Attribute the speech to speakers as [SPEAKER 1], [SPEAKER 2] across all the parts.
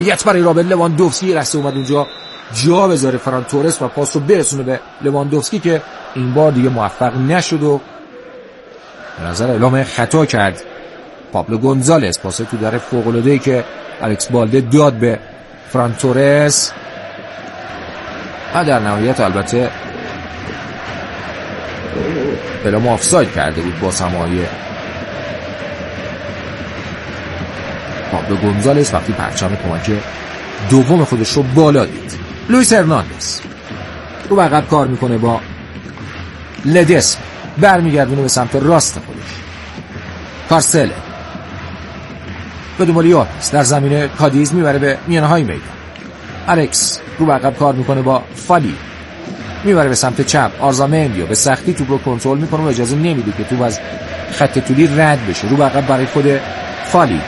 [SPEAKER 1] یت برای رابرت لواندوفسکی رسته اومد اونجا جا بذاره فران تورس و پاس رو برسونه به لواندوفسکی که این بار دیگه موفق نشد و به نظر اعلام خطا کرد پابلو گونزالز. پاس تو در فوق‌العاده‌ای که الکس بالده داد به فران تورس و در نهایت البته اعلام آفساید کرده بود با سماعی پابلو گونزالز وقتی پرچم کمک دوم خودش رو بالا دید. لوئیس هرناندز رو عقب کار میکنه با لدس، برمیگردونه به سمت راست خودش. کارسل به دنبال یاپس در زمین کادیز میبره به میانهای میدان. الکس رو عقب کار میکنه با فالی، میبره به سمت چپ. آرزامندیو به سختی توپ رو کنترل میکنه و اجازه نمیده که توپ از خط طولی رد بشه. رو عقب برای خود فالی،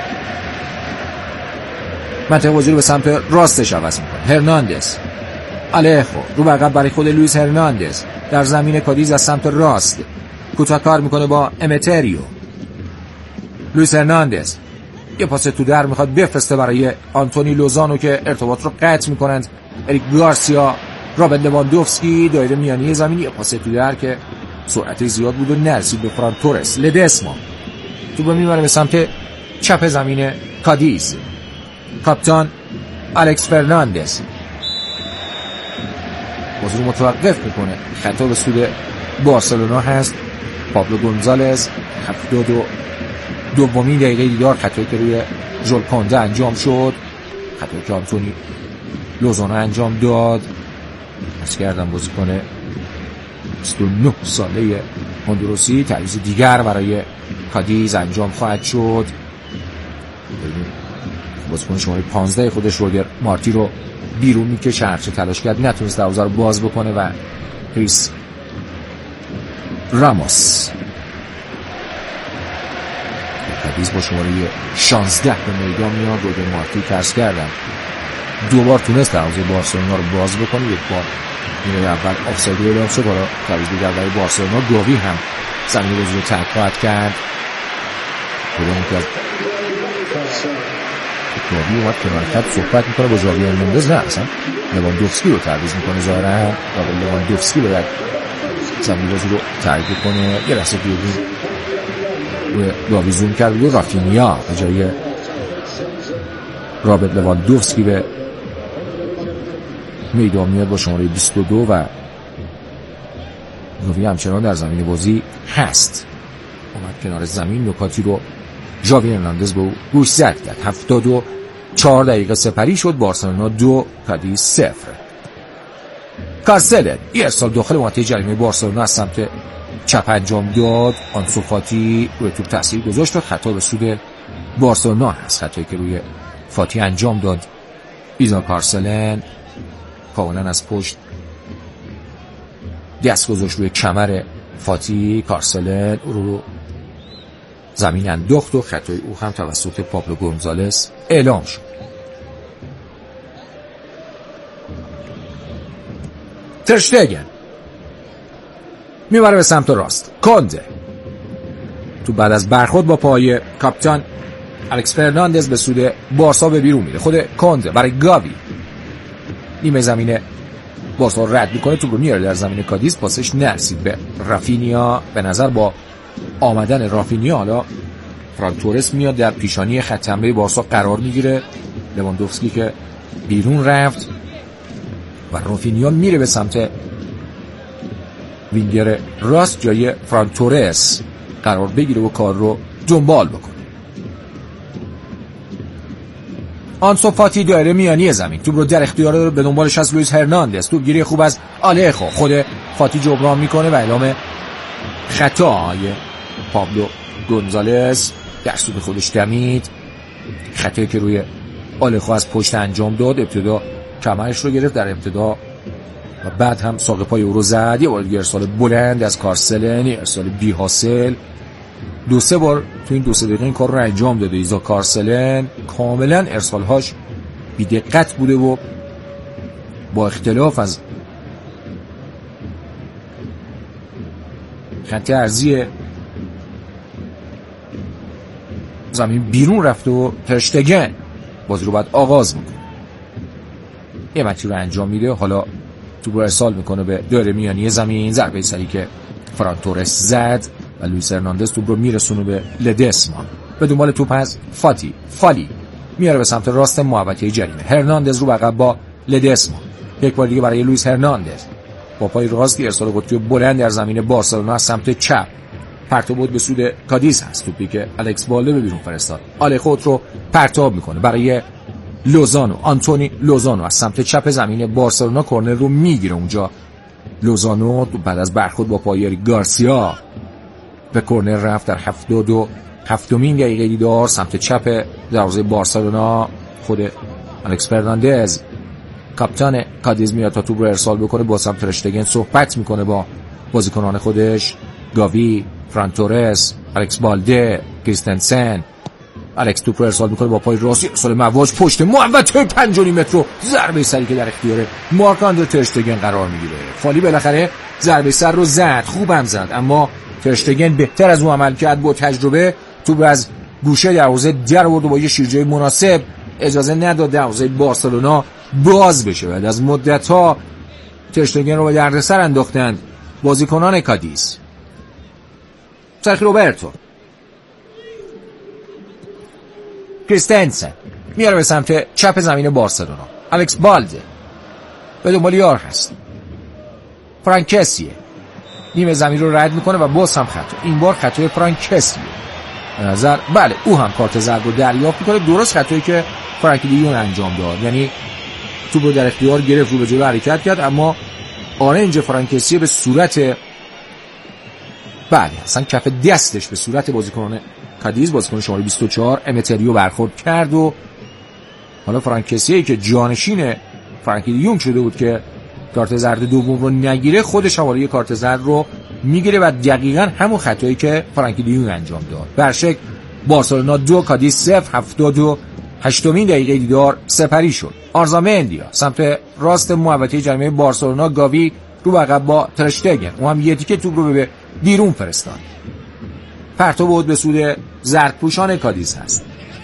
[SPEAKER 1] منطقه بازی رو به سمت راستش عوض میکنه. هرناندز، آلهو رو عقب برای خود لوئیس هرناندز در زمین کادیز از سمت راست کوتاه کار میکنه با امتریو. لوئیس هرناندز یه پاس تو در میخواد بفرسته برای آنتونی لوزانو که ارتباط رو قطع میکنند. اریک گارسیا، رابرت لواندوفسکی دایره میانی زمین، یه پاس تو در که سرعت زیاد بود و نرسید به فران تورس. لدسما توپ میبره به سمت چپ زمین کادیز. کاپیتان الکس فرناندز بازی رو متوقف میکنه. خطا به سود بارسلونا هست. پابلو گونزالز 72 دقیقه دیدار خطایی که روی ژول کونده انجام شد، خطایی که آنتونی لوزانو انجام داد. از کردم بازی کنه 29 ساله هندوراسی. تعویض دیگر برای کادیز انجام خواهد شد. بازیکن شماره 15 خودش روگر مارتی رو بیرون میکشه، هرچه تلاش کرد نتونست دروازه رو باز بکنه و کریس راموس کادیز با شماره 16 به میدان میاد. روگر مارتی کارس کردن دوبار تونست دروازه بارسلونا رو باز بکنه. یک بار نیمه اول آفساید اعلام شد. حالا تعویض دیگر برای بارسلونا. گاوی هم زمین بازی رو ترک خواهد کرد. گاوی اومد کنار خط صحبت میکنه با ژاوی هرناندز. نه اصلا لواندوفسکی رو تعویض میکنه. ظاهرا لواندوفسکی باید زمین بازی رو ترک کنه. یه لحظه گاوی زوم کرد و رافینیا به جای رابرت لواندوفسکی به میدان میاد با شماره 22 و گاوی همچنان در زمین بازی هست. اومد کنار زمین. نکاتی رو ژاوی هرناندز به او گوش زد کرد. 74 دقیقه سپری شد. بارسلونا 2 کادیز 0. کارسل یه ارسال داخل منطقه جریمه بارسلونا از سمت چپ انجام داد. آنسو فاتی روی توپ تاثیر گذاشت و خطا به سود بارسلونا هست. خطایی که روی فاتی انجام داد ایزا کارسلن کاملا از پشت دست گذاشت روی کمر فاتی. کارسلن رو زمین انداخت و خطای او هم توسط پابلو گونزالز اعلام شد. ترشتگن میبره به سمت راست. کونده تو بعد از برخورد با پای کاپیتان الکس فرناندز به سود بارسا به بیرون میره. خود کونده برای گاوی نیمه زمین بارسا رد میکنه. تو رو میاره در زمین کادیز. پاسش نرسید به رافینیا. به نظر با آمدن رافینیا حالا فران تورس میاد در پیشانی خط حمله بارسا قرار میگیره. لواندوفسکی که بیرون رفت و رافینیا میره به سمت وینگر راست جای فران تورس قرار بگیره و کار رو دنبال بکنه. آنسو فاتی دایره میانی زمین توپ رو در اختیار به دنبالش از لوئیس هرناندز. توپ گیری خوب از آلهو. خود فاتی جبران میکنه و اعلام خطای پابلو گونزالز در سود خودش دمید. خطایی که روی آلهو از پشت انجام داد. ابتدا کمرش رو گرفت در ابتدا و بعد هم ساق پای او رو زد. یه بار دیگه ارسال بلند از کارسلن، ارسال بی حاصل. 2-3 بار تو این 2-3 دقیقه این کار رو انجام داده ایزا کارسلن. کاملا ارسالهاش بی دقت بوده و با اختلاف از خط عرضی زمین بیرون رفته و ترشتگن بازی رو بعد آغاز میکنه. یه مچی رو انجام میده، حالا توپ رو ارسال میکنه به دایره میانی زمین. ضربه سری که فران تورس زد و لوئیس هرناندز توپ رو میرسونه به لدسما. به دنبال توپ از فالی میاره به سمت راست محوطه جریمه. هرناندز رو به عقب با لدسما. یک بار دیگه برای لوئیس هرناندز با پای راستی ارسال قطبی بلند در زمین بارسلونا از سمت چپ. پرتاب بود به سود کادیز هست. توپی که الکس بالده به بیرون فرستاد. آلخوت رو پرتاب میکنه برای لوزانو. آنتونی لوزانو از سمت چپ زمین بارسلونا کورنر رو میگیره. اونجا لوزانو بعد از برخورد با پای گارسیا به کورنر رفت. در 77مین دقیقه دیدار سمت چپ دروازه بارسلونا خود الکس فرناندز کاپیتان کادیز میاد تا توپ رو ارسال بکنه. با سمت ترشتگن صحبت میکنه با بازیکنان خودش، گاوی، فران تورس، الکس بالده، کریستنسن. الکس توپ رو ارسال میکنه با پای راستی، ارسال مواج پشت محوطه 5.5 متر. ضربه سری که در اختیار مارک آندره ترشتگن قرار میگیره. فالی بالاخره ضربه سر رو زد، خوبم زد، اما ترشتگن بهتر از اون عمل کرد. با تجربه توپ از گوشه دروازه در آورد و با یه شیرجه مناسب اجازه نداد دروازه بارسلونا باز بشه. بعد از مدت‌ها ترشتگن رو به دردسر انداختند بازیکنان کادیز. سرخی روبرتو، کریستنسن میاره به سمت چپ زمین بارسلونا. الکس بالده به دنبال یار هست. فرانکسیه نیمه زمین رو رد میکنه و باز هم خطا. این بار خطای فرانکسیه. به نظر بله او هم کارت زرد رو دریافت میکنه. درست خطایی که فرانکی دیون انجام داد، یعنی توپ رو در اختیار گرفت، رو به جلو حرکت کرد، اما آرنج فرانکسیه به صورت بله اصلا کف دستش به صورت بازیکن کادیز، بازیکن شماره 24 امتریو برخورد کرد و حالا فرانکسیه که جانشین فرانکی دیون شده بود که کارت زرد دوم رو نگیره، خودش حواله کارت زرد رو میگیره و دقیقاً همون خطایی که فرانکی دیون انجام داد. برشک بارسلونا 2 کادیز 0. 78مین دقیقه دیدار سپری شد. آرزامندیا سمت راست محوطه جریمه بارسلونا. گاوی رو به عقب با ترشتگن، اون هم یه تیکه توپ رو به بیرون فرستاد. پرتاب بود به سود زردپوشان کادیز هست.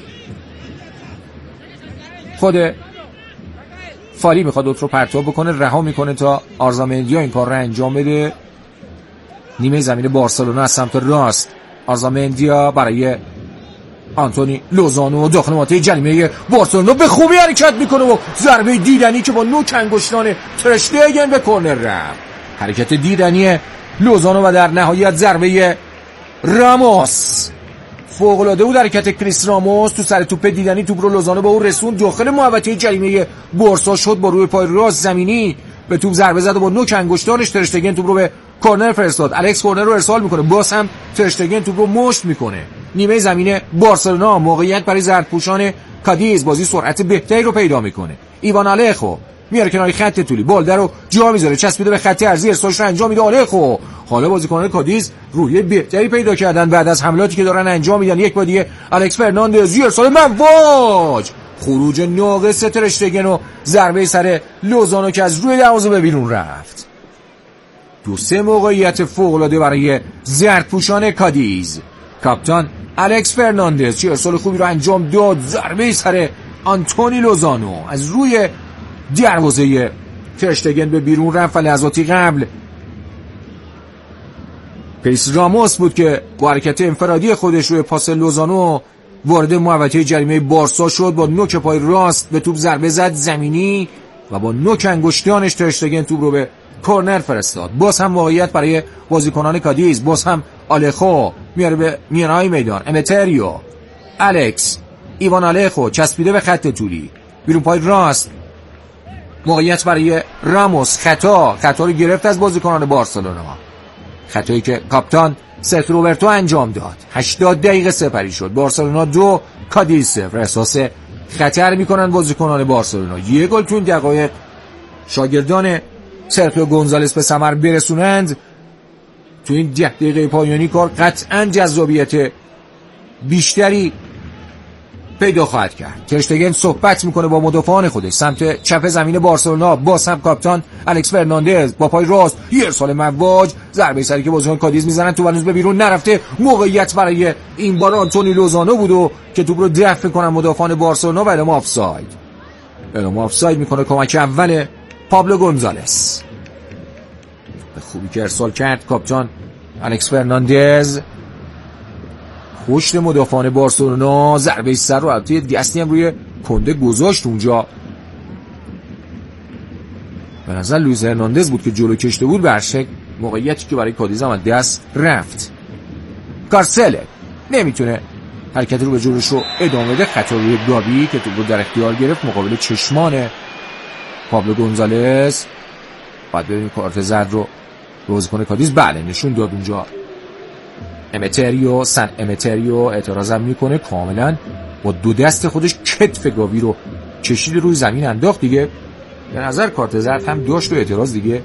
[SPEAKER 1] خود فالی میخواد دوت رو پرتاب بکنه، رها میکنه تا آرزامندیا این کار رو انجام بده. نیمه زمین بارسلونا از سمت راست. آرزامندیا برای آنتونی لوزانو داخل محوطه جریمه بارسلونا به خوبی حرکت میکنه و ضربه دیدنی که با نوک انگشتان ترشتگن به کورنر رفت. حرکت دیدنی لوزانو و در نهایت ضربه راموس. فوق‌العاده بود حرکت کریس راموس تو سر توپ دیدنی. توپ رو لوزانو به اون رسون داخل محوطه جریمه بارسا شد. با روی پای راست زمینی به توپ ضربه زد و با نوک انگشتانش ترشتگن توپ رو به کورنر فرستاد. الکس کورنر رو ارسال میکنه، باز هم ترشتگن توپ رو مشت میکنه. نیمه زمین بارسلونا موقعیت برای زردپوشان کادیز. بازی سرعت بهتری رو پیدا میکنه. ایوان آلخو میاره کنار خط طولی، بالده رو جا میذاره، چسبیده به خط عرضی، ارسالش رو انجام میده آلخو. حالا بازیکنان کادیز روحیه بهتری پیدا کردن بعد از حملاتی که دارن انجام میدن. یک بار دیگه الکس فرناندز ارسال مواج، خروج ناقص ترشتگن و ضربه سر لوزانو که از روی دروازه به بیرون رفت. 2-3 موقعیت فوق‌العاده برای زردپوشان کادیز. کاپیتان الکس فرناندز چه ارسال خوبی رو انجام داد. ضربه سر آنتونی لوزانو از روی دروازه ترشتگن به بیرون رفت و لحظاتی قبل کریس راموس بود که با حرکت انفرادی خودش روی پاس لوزانو وارد محوطه جریمه بارسا شد. با نوک پای راست به توپ ضربه زد زمینی و با نوک انگشتانش ترشتگن توپ رو به کورنر فرستاد. باز هم واقعیت برای بازیکنان کادیز. باز هم آلخو میاره به میانهای میدان. امتریو، الکس، ایوان آلخو چسبیده به خط طولی، بیرون پای راست. موقعیت برای راموس. خطا رو گرفت از بازیکنان بارسلونا. خطایی که کاپیتان سرخیو روبرتو انجام داد. 80 دقیقه سپری شد. بارسلونا 2 کادیز 0. احساس خطر میکنن بازیکنان بارسلونا. یه گل تو این دقایق شاگردان سرخیو گونزالس به ثمر برسونند. تو این 10 دقیقه پایانی کار قطعا جذابیت بیشتری پیدا خواهد کرد. تر اشتگن صحبت میکنه با مدافعان خودش سمت چپ زمین بارسلونا. باز هم کاپیتان الکس فرناندز با پای راست یه ارسال مواج، ضربه سری که بازیکن کادیز میزنن تو هنوز به بیرون نرفته. موقعیت برای این بار آنتونی لوزانو بودو که توپ رو دفع کنن مدافعان بارسلونا و اعلام آفساید میکنه کمک اول پابلو گونزالس. به خوبی که ارسال کرد کاپیتان الکس فرناندز. پشت مدافعان بارسلونا ضربه سر رو البته دستی هم روی کنده گذاشت اونجا. به نظر لوئیس هرناندز بود که جلو کشته بود. به شکل موقعیتی که برای کادیز هم دست رفت. کارسله نمیتونه حرکت رو به جلوش رو ادامه بده. خطا روی گابی که توپ رو در اختیار گرفت مقابل چشمان پابلو گونزالس. بعد ببینیم کارت زرد رو بازیکن کادیز بله نشون داد اونجا. امتریو اعتراضم میکنه کاملا با دو دست خودش کتف گاوی رو کشید روی زمین انداخت دیگه. به نظر کارت زرد هم داشت و اعتراض دیگه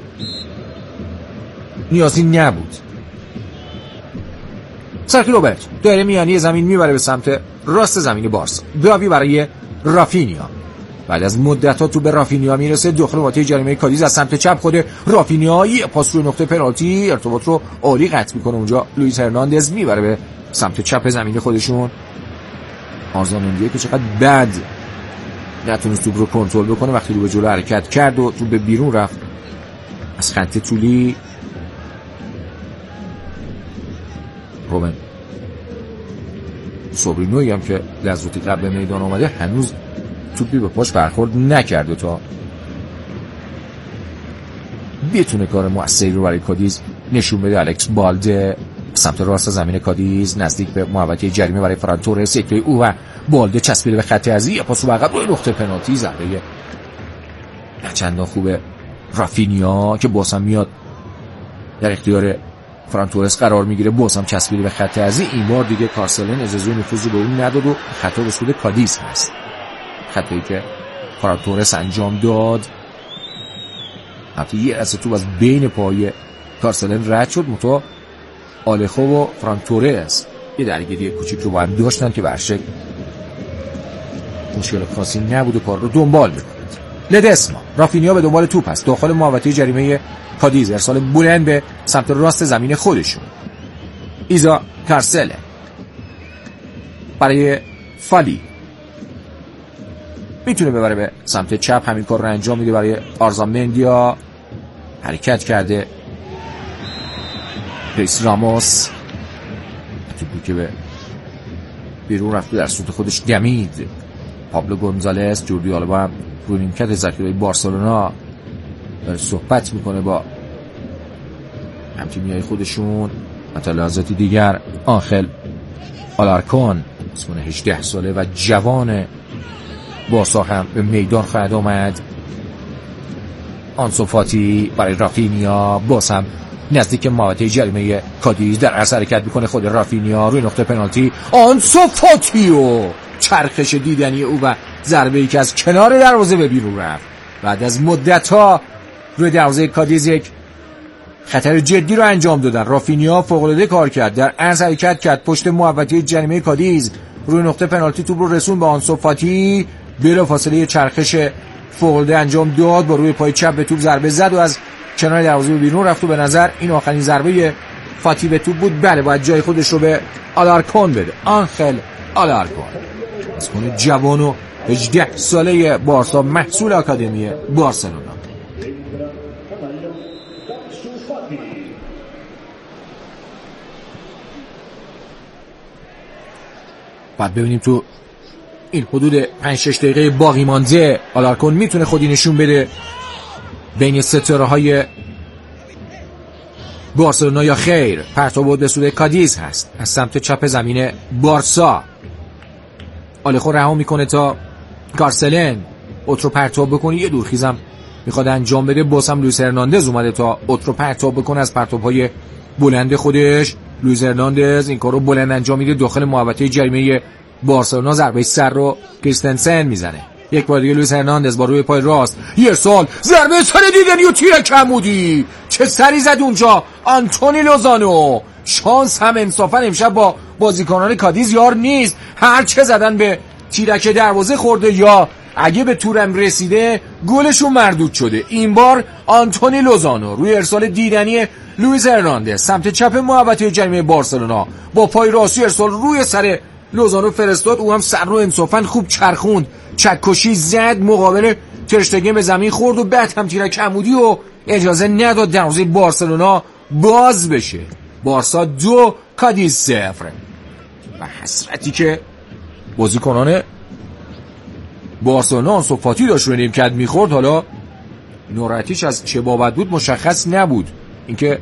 [SPEAKER 1] نیازی نبود. سرخی روبرت دایره میانی زمین میبره به سمت راست زمین بارسا. گاوی برای رافینیا. بعد از مدت‌ها تو به رافینیا میرسه داخل منطقه جریمه کادیز از سمت چپ. خود رافینیا یه پاس روی نقطه پنالتی ارتباط رو عالی قطع میکنه اونجا. لوئیس هرناندز میبره به سمت چپ زمین خودشون. آرزامندیه که چقدر بد نتونست توپ رو کنترل بکنه وقتی رو به جلو حرکت کرد و توپ به بیرون رفت از خط طولی. روبن سوبرینوی هم که لحظاتی قبل میدان آمده هنوز توپی به پاش برخورد نکرده تا بتونه کار موثری رو برای کادیز نشون بده. الکس بالده سمت راست زمین کادیز نزدیک به محوطه جریمه برای فران تورس. یک او و بالده چسبیده به خط عرضی. پاس رو عقب روی نقطه پنالتی. ضربه چندان خوبه رافینیا که باز هم میاد در اختیار فران تورس قرار میگیره. باز هم چسبیده به خط عرضی. این بار دیگه کارسلن اجازه نفوذ به اون نداد و خطا به سود کادیز هست. خطایی که فران تورس انجام داد. حتی یه از توپ از بین پای کارسلن رد شد. متا آلخو و فران تورس یه درگیری کوچیک رو با هم داشتن که برشک مشکل خاصی نبود و کار رو دنبال میکنه. لدسما رافینیا به دنبال توپ است داخل محوطه جریمه کادیز. ارسال بلند به سمت راست زمین خودشون. ایزا کارسله برای فالی میتونه ببره به سمت چپ. همین کار رو انجام میده برای آرزامندیا. حرکت کرده کریس راموس. توپی که به بیرون رفته در سمت خودش دمید. پابلو گونزالس. جوردی آلبا هم روی نیمکت ذخیره بارسلونا داره صحبت میکنه با همتیمیای خودشون. حتی لحظاتی دیگر آنخل آلارکون اسمون 18 ساله و جوان بارسا هم به میدان خواهد آمد. آنسو فاتی برای رافینیا. باز هم نزدیک محوطه جریمه کادیز در عرض حرکت میکنه. خود رافینیا روی نقطه پنالتی. آنسو فاتی و چرخش دیدنی او و ضربه‌ای که از کنار دروازه به بیرون رفت. بعد از مدت‌ها روی دروازه کادیز یک خطر جدی رو انجام دادن. رافینیا فوق‌العاده کار کرد. در عرض حرکت کرد پشت محوطه جریمه کادیز. روی نقطه پنالتی توپ رو رسون به آنسو فاتی. بلافاصله چرخش فوق‌العاده انجام داد. با روی پای چپ به توپ ضربه زد و از کنار دروازه به بیرون رفت و به نظر این آخرین ضربه فاتی به توپ بود. بله باید جای خودش رو به آلارکون بده. آنخل آلارکون اسمون جوان و 18 ساله بارسا محصول آکادمی بارسلونا. بعد ببینیم تو این حدود 5-6 دقیقه باقی مانده آلارکون میتونه خودی نشون بده بین ستاره های بارسلونا یا خیر. پرتاب به سوی کادیز هست از سمت چپ زمین بارسا. آلخو رها میکنه تا کارسلن اوترو پرتاب بکنه. یه دورخیزم میخواد انجام بده. باز هم لوئیس هرناندز اومده تا اوترو پرتاب بکنه از پرتاب‌های بلند خودش. لوئیس هرناندز این کارو بلند انجام میده داخل محوطه جریمه بارسلونا. ضربه سر رو کریستنسن میزنه. یک بار دیگه لوئیس هرناندز با روی پای راست یه سال ضربه سر دیدنی و تیر کمودی. چه سری زد اونجا آنتونی لوزانو. شانس هم انصافا امشب با بازیکنان کادیز یار نیست. هر چه زدن به تیرک دروازه خورده یا اگه به تورم رسیده گلشون مردود شده. این بار آنتونی لوزانو روی ارسال دیدنی لوئیس هرناندز سمت چپ محوطه جریمه بارسلونا با پای راستی ارسال روی سر لوزانو فرستاد. او هم سر رو انصافا خوب چرخوند، چکشی زد، مقابل ترشتگن به زمین خورد و بعد هم تیرک عمودی و اجازه نداد دروازه بارسلونا باز بشه. بارسا 2 کادیز 0 و حسرتی که بازیکنان بارسلونا آنسو فاتی داشت رو نیمکت میخورد. حالا ناراحتیش از چه بابت بود مشخص نبود. اینکه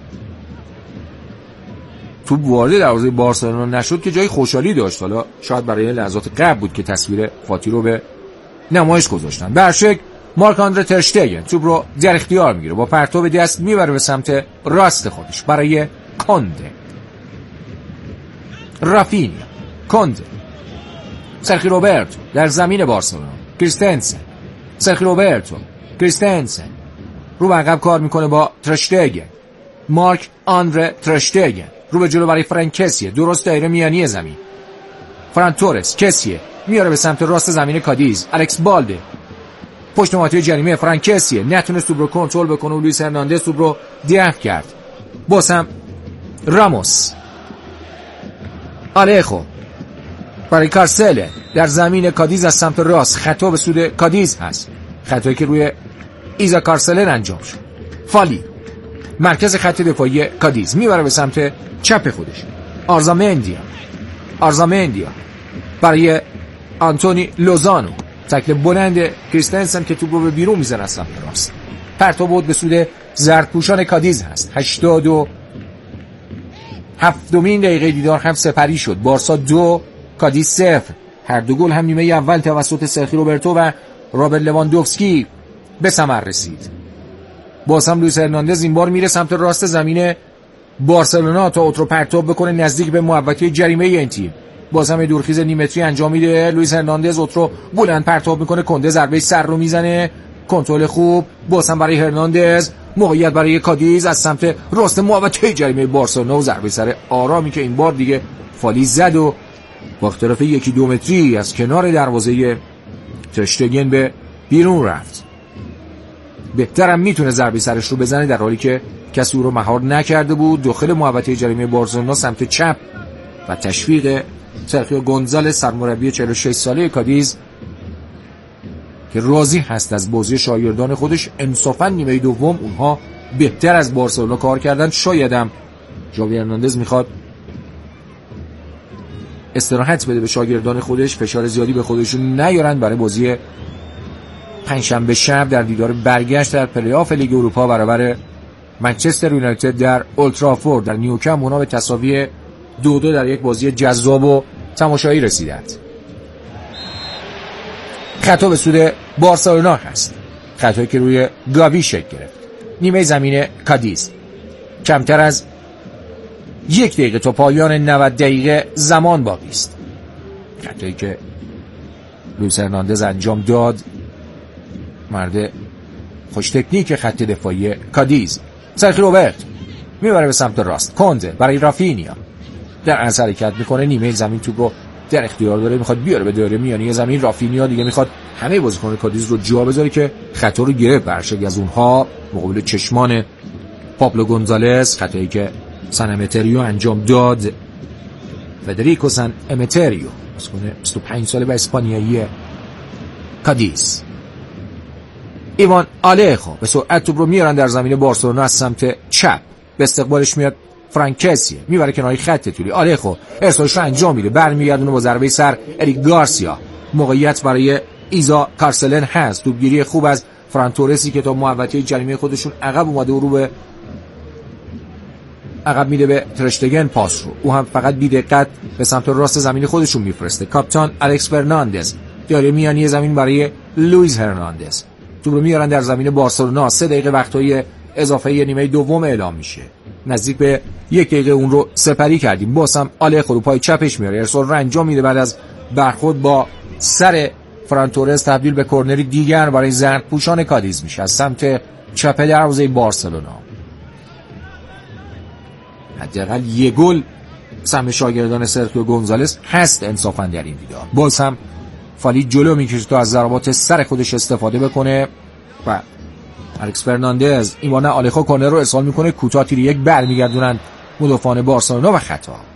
[SPEAKER 1] توپ وارد دروازه بارسلونا نشد که جای خوشحالی داشت. حالا شاید برای لحظات قبل بود که تصویر فاتی رو به نمایش گذاشتن. به هر شکل مارک آندره ترشتگن توپ رو در اختیار میگیره، با پرتاب دست میبره به سمت راست خودش برای کنده. رافینیا، کنده، سرخی روبرتو در زمین بارسلونا، کریستنسن، سرخی روبرتو، کریستنسن رو به عقب کار میکنه با ترشتگن. مارک آندره ترشتگن رو به جلو برای فرانک کسیه، درست دایره میانی زمین. فران تورس، کسیه میاره به سمت راست زمین کادیز. الکس بالده پشت محوطه جریمه، فرانک کسیه نتونست توپ رو کنترل بکنه و لوئیس هرناندز توپ رو دفع کرد. بازم راموس، آلهخو برای کارسله در زمین کادیز از سمت راست. خطا به سود کادیز هست، خطایی که روی ایزا کارسله انجام شد. فالی مرکز خط دفاعی کادیز میبره به سمت چپ خودش. آرزامندیا برای آنتونی لوزانو، تکل بلند کریستنسن که توپ رو به بیرون میزنه از سمت راست. پرتاب بود به سود زردپوشان کادیز هست. 87مین دقیقه دیدار هم سپری شد. بارسا 2 کادیز 0. هر دو گل هم نیمه اول توسط سرخی روبرتو و رابرت لواندوفسکی به ثمر رسید. باز هم لوئیس هرناندز این بار میره سمت راست زمین بارسلونا تا اوترو پرتاب بکنه نزدیک به محوطه جریمه این تیم. باز هم دورخیز نیمتری انجام میده. لوئیس هرناندز اوترو بلند پرتاب میکنه، کنده ضربه سر رو میزنه، کنترل خوب. باز هم برای هرناندز، موقعیت برای کادیز از سمت راست محوطه جریمه بارسلونا و ضربه سر آرامی که این بار دیگه فالی زد و با اختلاف 1-2 متری از کنار دروازه ترشتگن به بیرون رفت. بهترم میتونه ضربه سرش رو بزنه در حالی که کسی او رو مهار نکرده بود. داخل محوطه جریمه بارسلونا سمت چپ و تشویق سرخیو گونزالز سرمربی 46 ساله کادیز که راضی هست از بازی شاگردان خودش. انصافا نیمه دوم اونها بهتر از بارسلونا کار کردن. شایدم ژاوی هرناندز میخواد استراحت بده به شاگردان خودش، فشار زیادی به خودشون نیارن برای بازی پنجشنبه شب در دیدار برگشت در پلی آف لیگ اروپا برابر منچستر یونایتد در اولترافورد در نیوکمپ. اونا به تساوی 2-2 در یک بازی جذاب و تماشایی رسیدند. خطا به سود بارسلونا هست، خطایی که روی گاوی شکل گرفت. نیمه زمین کادیز، کمتر از 1 دقیقه تا پایان 90 دقیقه زمان باقی است. خطایی که لوئیس هرناندز انجام داد، مرد خوش تکنیک خط دفاعی کادیز. سرخی روبرت میبره به سمت راست. کنده برای رافینیا در از حرکت میکنه، نیمه زمین توپ رو در اختیار داره، میخواد بیاره به دایره میانی زمین. رافینیا دیگه میخواد همه بازیکن کادیز رو جا بذاره که خطا رو گرفت. برشک از اونها مقابل چشمان پابلو گونزالز، خطایی که سان امتریو انجام داد. فدریکو سان امتریو بازیکن 25 ساله و اسپانیایی کادیز. ایوان آلهخو به سرعت توپ رو میارن در زمین بارسلونا از سمت چپ. به استقبالش میاد فرانک کسیه، میبره کنار خط طولی. آلهخو ارسالش رو انجام میده، برمیگردونه با ضربه سر اریک گارسیا. موقعیت برای ایزا کارسلن هست. توپگیری خوب از فران تورسی که تا محوطه جریمه خودشون عقب اومده و رو به عقب میده به ترشتگن پاس رو. او هم فقط بی دقت به سمت راست زمین خودشون میفرسته. کاپیتان الکس فرناندز دایره میانی زمین برای لوئیس هرناندز. توپ رو میارن در زمین بارسلونا. 3 دقیقه وقتای اضافه نیمه دوم اعلام میشه. نزدیک به 1 دقیقه اون رو سپری کردیم. بازم آلهخو رو پای چپش میاره، ارسال رو انجام میده. بعد از برخورد با سر فران تورس تبدیل به کرنری دیگر برای زردپوشان کادیز میشه از سمت چپ دروازه بارسلونا. حداقل 1 گل سهم شاگردان سرخیو گونزالز هست انصافا در این دیدار. باز هم فالی جلو میکشه تا از ضربات سر خودش استفاده بکنه و الکس فرناندز این بار نه آلخو کورنر رو ارسال میکنه کوتاه، تیر یک برمیگردونن مدافعان بارسلونا و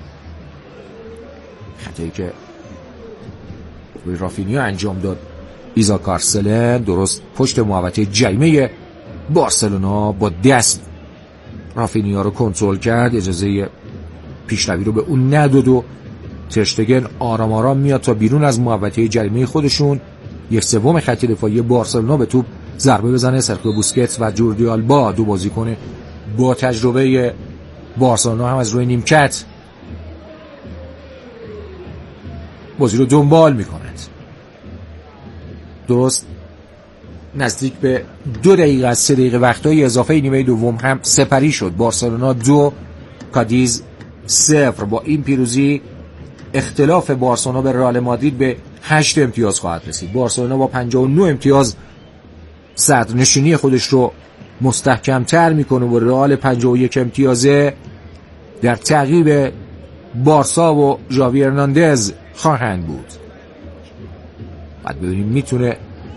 [SPEAKER 1] خطایی که روی رافینیا انجام داد ایزاک کارسلن درست پشت محوطه جریمه بارسلونا با دست رافینیا رو کنترل کرد، اجازه پیشروی رو به اون نداد و تر اشتگن آرام آرام میاد تا بیرون از محوطه جریمه خودشون. یک سوم خط دفاعی بارسلونا به توپ ضربه بزنه. سرخیو بوسکتس و جوردی آلبا دو بازیکن با تجربه بارسلونا هم از روی نیمکت بازی رو دنبال میکنند. درست نزدیک به 2 دقیقه از 3 دقیقه وقتهای اضافه نیمه دوم هم سپری شد. بارسلونا 2 کادیز 0. با این پیروزی اختلاف بارسلونا به رئال مادرید به 8 امتیاز خواهد رسید. بارسلونا با 59 امتیاز صدرنشینی خودش رو مستحکم‌تر میکنه و رئال 51 امتیازه در تعقیب بارسا و ژاوی هرناندز خواهند بود. بعد ببینیم میتونه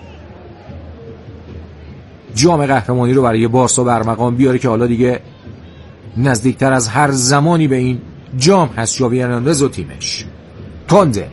[SPEAKER 1] جام قهرمانی رو برای بارسا برمقام بیاره که حالا دیگه نزدیکتر از هر زمانی به این جام هست ژاوی هرناندز و تیمش. کانده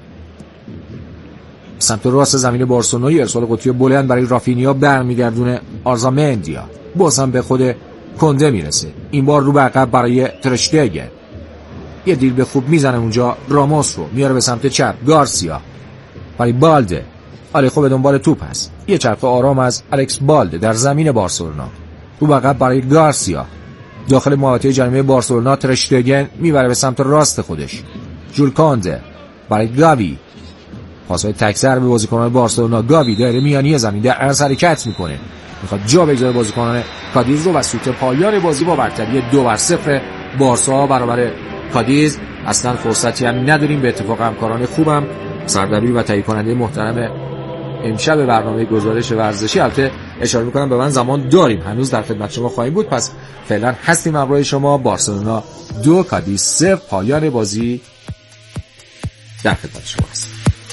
[SPEAKER 1] سمت راست زمین بارسلونا ارسال قطری بلند برای رافینیا برمیگردونه آرزامندیا، بازم به خود کنده میرسه، این بار رو به عقب برای تر اشتگن، یه دیل به خوب میزنه اونجا، راموس رو میاره به سمت چپ، گارسیا برای بالده، آلخو به دنبال توپ هست، یه چرخ آرام از الکس بالده در زمین بارسلونا، رو به عقب برای گارسیا، داخل محوطه جریمه بارسلونا تر اشتگن میبره به سمت راست خودش، ژول کانده برای گاوی، پاس‌های تک‌سر به بازیکنان بارسلونا، گاوی دایره میانی زمین در عرض حرکت میکنه، میخواد جا بگذاره بازیکنان کادیز رو و سوت پایان بازی با برتری 2-0 بارسا برابر کادیز. اصلا فرصتی هم نداریم، به اتفاق همکاران خوبم سردبیر و تهیه کننده محترم امشب برنامه گزارش ورزشی البته اشاره میکنم به من زمان داریم، هنوز در خدمت شما خواهیم بود، پس فعلا هستیم همراه شما. بارسلونا 2 کادیز 0 پایان بازی در خدمت شما هستیم.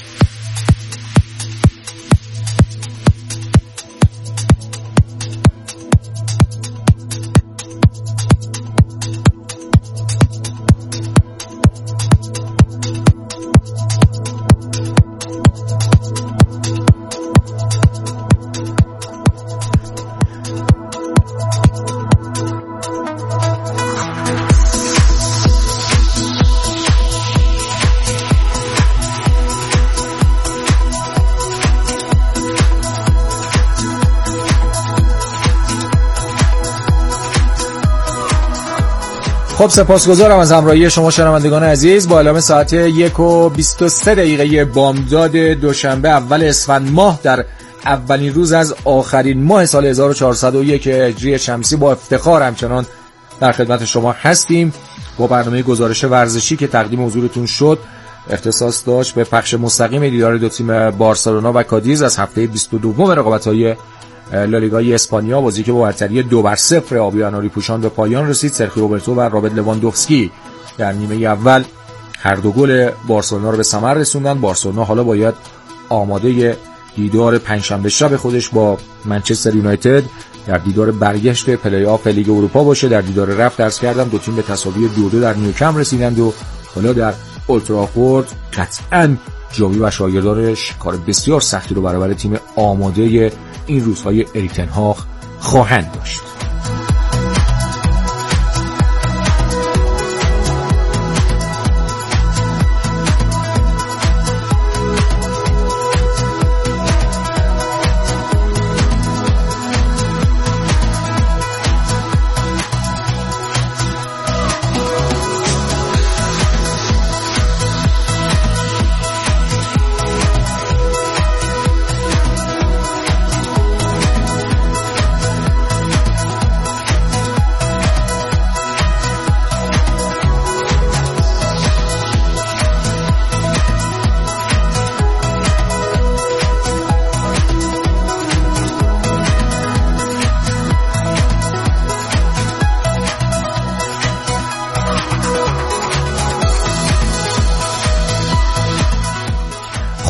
[SPEAKER 1] خب سپاسگزارم از همراهی شما شنوندگان عزیز. با اعلام ساعت 1:23 بامداد دوشنبه اول اسفند ماه در اولین روز از آخرین ماه سال 1401 هجری شمسی با افتخار همچنان در خدمت شما هستیم با برنامه گزارش ورزشی که تقدیم حضورتون شد. اختصاص داشت به پخش مستقیم دیدار دو تیم بارسلونا و کادیز از هفته 22 رقابت‌های لالیگای اسپانیا، بازی که با برتری 2-0 آبیاناری پوشان به پایان رسید. سرخیو روبرتو و رابرت لواندوفسکی در نیمه اول هر دو گل بارسلونا رو به ثمر رسوندن. بارسلونا حالا باید آماده دیدار پنجشنبه شب خودش با منچستر یونایتد در دیدار برگشت پلی آف لیگ اروپا باشه. در دیدار رفت درس کردم دو تیم به تساوی 2-2 در نیوکمپ رسیدند و حالا در اولترافورد قطعاً جاوی و شاگردانش کار بسیار سختی رو برابر تیم آماده این روزهای اریک تن هاگ خواهند داشت.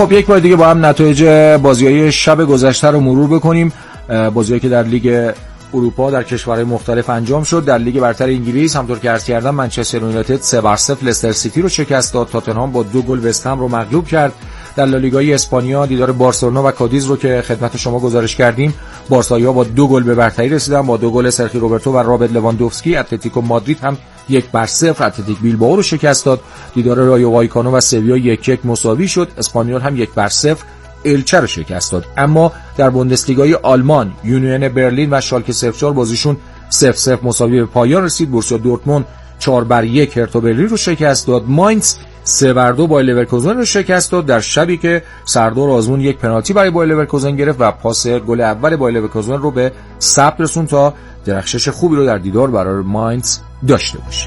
[SPEAKER 1] خب یک بار دیگه با هم نتایج بازی‌های شب گذشته رو مرور بکنیم. بازی‌هایی که در لیگ اروپا در کشورهای مختلف انجام شد. در لیگ برتر انگلیس همونطور که عرض کردم منچستر یونایتد 3-0 لستر سیتی رو شکست داد. تاتنهام با 2 گل وست هم رو مغلوب کرد. در لالیگای اسپانیا دیدار بارسلونا و کادیز رو که خدمت شما گزارش کردیم، بارسایا با 2 گل به برتری رسیدن با 2 گل سرخی روبرتو و رابرت لواندوفسکی. اتلتیکو مادرید هم 1-0 اتلتیک بیلبائو رو شکست داد. دیدار رایو وایکانو و سویا 1-1 مساوی شد. اسپانیول هم 1-0 الچه رو شکست داد. اما در بوندسلیگای آلمان یونیون برلین و شالکه 04 بازیشون 0-0 مساوی به پایان رسید. بورسیا دورتموند 4-1 هرتا برلین رو شکست داد. ماینز 3-2 بایر لورکوزن رو شکست داد در شبی که سردار آزمون یک پنالتی برای بایر لورکوزن گرفت و پاس گل اول بایر لورکوزن رو به ثبت رسوند تا درخشش خوبی رو در دیدار برای ماینز داشته باشه.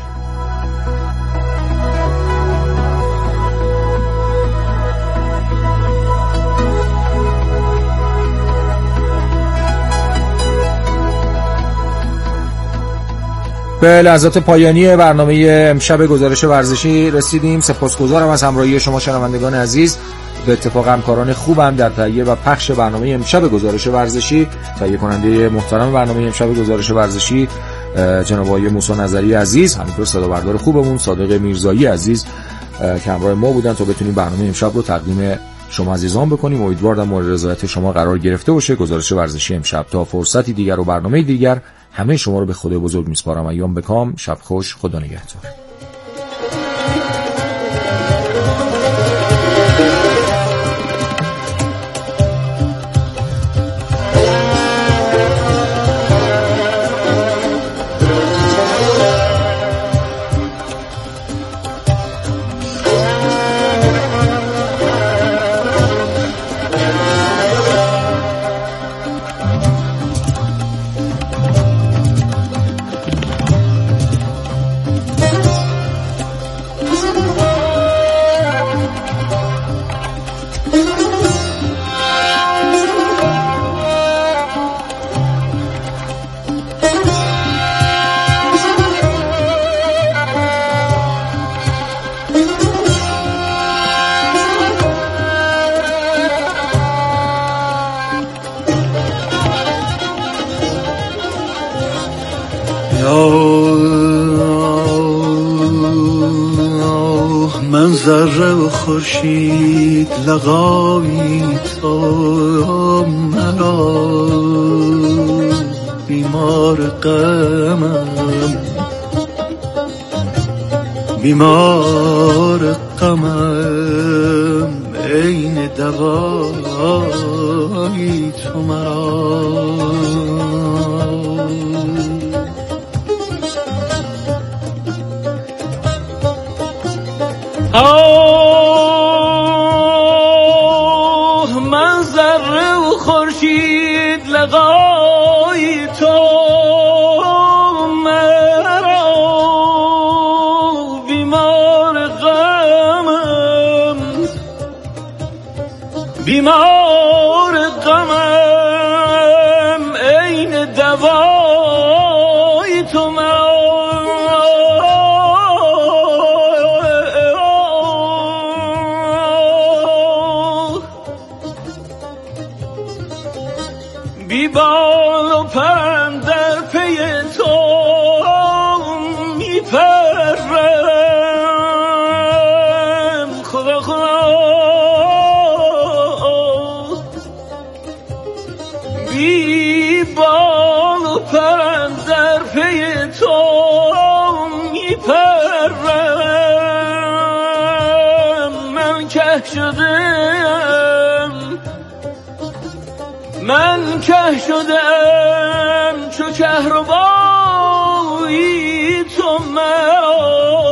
[SPEAKER 1] به لحظات پایانی برنامه امشب گزارش ورزشی رسیدیم. سپاسگزارم از همراهی شما شنوندگان عزیز. به اتفاق همکاران خوبم در تهیه و پخش برنامه امشب گزارش ورزشی، تهیه کننده محترم برنامه امشب گزارش ورزشی جناب آقای موسی نظری عزیز، همینطور صدا بردار خوبمون صادق میرزایی عزیز که همراه ما بودن تا بتونیم برنامه امشب رو تقدیم شما عزیزان بکنیم. امیدوارم مورد رضایت شما قرار گرفته باشه. گزارش ورزشی امشب تا فرصتی دیگر و برنامه دیگر همه شما رو به خدای بزرگ میسپارم. ایام بکام، شب خوش، خدا نگهدار.
[SPEAKER 2] من ذره و خورشید لقایی تو مرا بیمار غمم عین دوایی تو مرا من ذره و خورشید لقای تو مرا بیمار غمم عین دوای تو مرا بی بال و پرم در پی تو میپرم خدا بی بال و پرم در پی تو میپرم من که شدم چو کهربایی تو مرا